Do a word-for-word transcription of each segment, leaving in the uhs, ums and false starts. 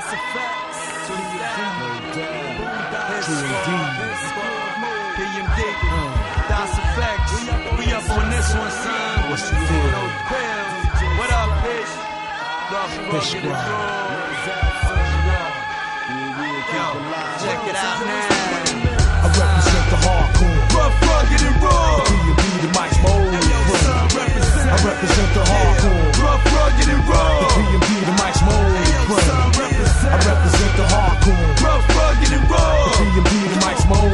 That's a fact. True indeed. P M D. That's a fact. We up on this one, son. What's the deal? What up, bitch? Fish Squad. Check it out now. I represent the hardcore. Rough, rugged, and raw. P M D, the Mike's Mold. I represent the hardcore. Rough, rugged, and raw. P M D, the Mike's Mold. I represent the hardcore. Rough, rugged, and raw. P M D, the Mike's Mold.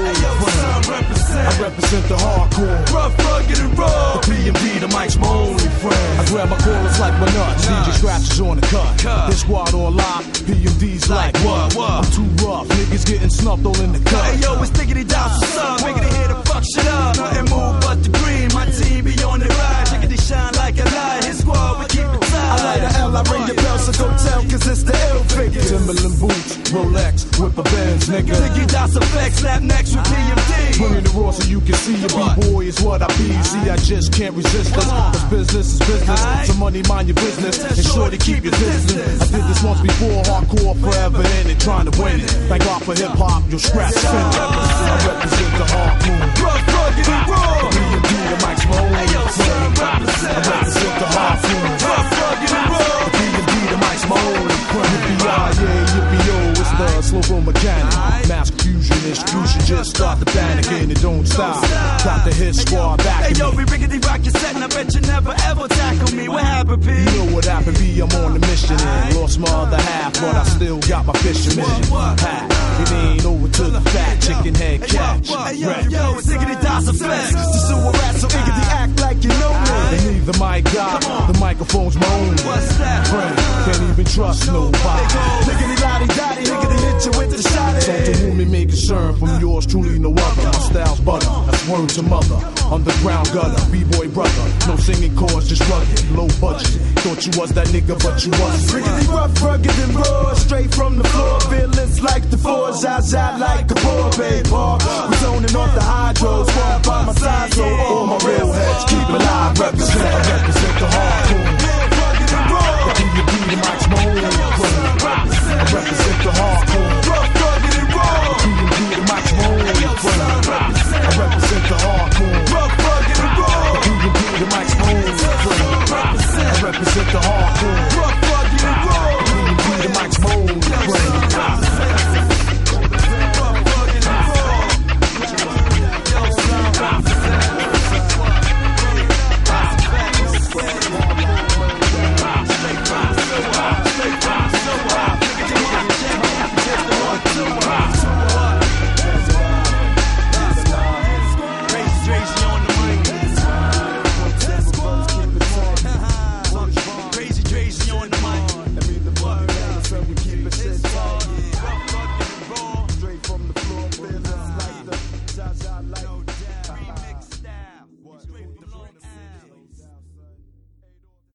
I represent the hardcore. Rough, rugged, and raw. P M D, the Mike's my only friend. I grab my chorus like my nuts. D J scratches on the cut. This squad on lock. P M D's like what? I'm too rough. Niggas getting snuffed all in the cut. Hey yo, it's Diggity Down, so son. Making it here to fuck shit up. Nothing move but the green. My team be on the ride. Diggity shine like a light. His squad, we keep it tight. I light a L, I ring your bell, so don't tell, cause it's the ill figure. Timberland boots, Rolex, whip a Benz, nigga. Diggity Down, so flex, snap next with P M D. Bring in the raw so you can see your B-boy is what I be. See, I just can't resist this. Cause business is business. So money, mind your business. And sure to keep your distance. I did this once before, hardcore forever in it, trying to win it. Thank God for hip hop, you'll scratch finish. I represent the hardcore. Rough, rugged, and raw. P M D, the Mike's my only Hey yo, son, friend. represent. I represent the hardcore. Rough, rugged, and raw. P M D, the Mike's my only friend. Yippee, yeah, yippee, yo, it's the slow-mo mechanic. Mask fusionist, you should just start the panic and it don't stop. Got the hit squad back. Hey yo, we riggedy rock your set, and I bet you never ever tackle me. What happened, P? You know what happened, B, I'm on the mission and lost my other half, but I still got my fisherman hat. It ain't over to the fat chicken head catch. Hey yo, yo, it's Diggity Down, so flex. The sewer rat, so Iggity act like you know me. And neither mic got the microphone's my own. What's that? Friend, can't even trust nobody. Niggity lottie dotty, niggity hit you with the shot. So to whom it may concern, from yours truly no other. My style's butter, that's word to mother. Underground gutter, b-boy brother. No singing chords, just rugged, low budget. Thought you was that nigga, but you wasn't. Riggedy rough, rugged, and raw, straight from the floor. Feelings like the four, zaza like a poor babe. We zoning off the hydro, squad by my side, so all my real heads keep alive. Represent, I represent the hardcore. Rugged and raw. P M D, the Mike's my only friend. I represent the hardcore. Rough, rugged, and raw. P M D, the Mike's my only friend. I represent the hardcore. Rough, rugged, and raw. P M D, the Mike's my only friend. I represent the hardcore. Rough, rugged, and raw. P M D, the Mike's my only friend.